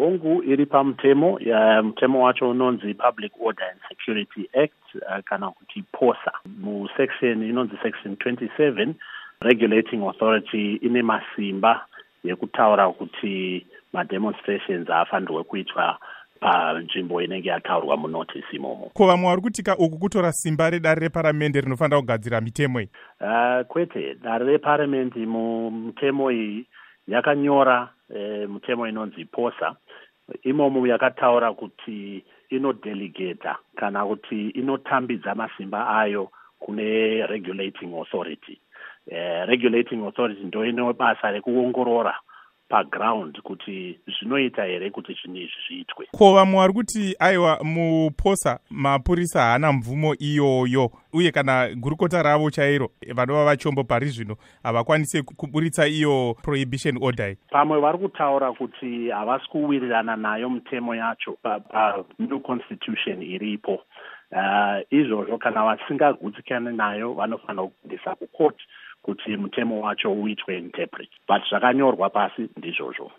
hongu iri pamutemo, mutemo wacho unonzi Public Order and Security Act, kana kuti POSA. Musection inonzi section 27, regulating authority ine masimba yekutaura kuti mademonstrations haafanirwe kuitwa panzvimbo inenge yataurwa munotice imomo. Ko vamwe vari kutika uku kutora simba redare reparamende rinofanira kugadzira mitemo iyi? Kwete, dare reparamende mutemo iyi yakanyora mutemo inonzi POSA. Imomo yakataura kuti inodelegata kana kuti inotambidza masimba ayo kune regulating authority. Regulating authority ndo ine basa rekuongorora paground kuti zvinoita here kuti zvinhu izvi zviitwe. Ko vamwe vari kuti aiwa muPOSA mapurisa haana mvumo iyoyo, uye kana gurukota ravo chairo vanova vachombo pari zvino havakwanise kuburitsa iyo prohibition order. Pamwe vari kutaura kuti havasi kuwirirana nayo mutemo yacho new constitution iripo. Izvozvo kana vasingagutsikane nayo vanofanira kuendesa kucourt kuti mutemo wacho uitwe interpret, but zvakanyorwa pasi ndizvozvo.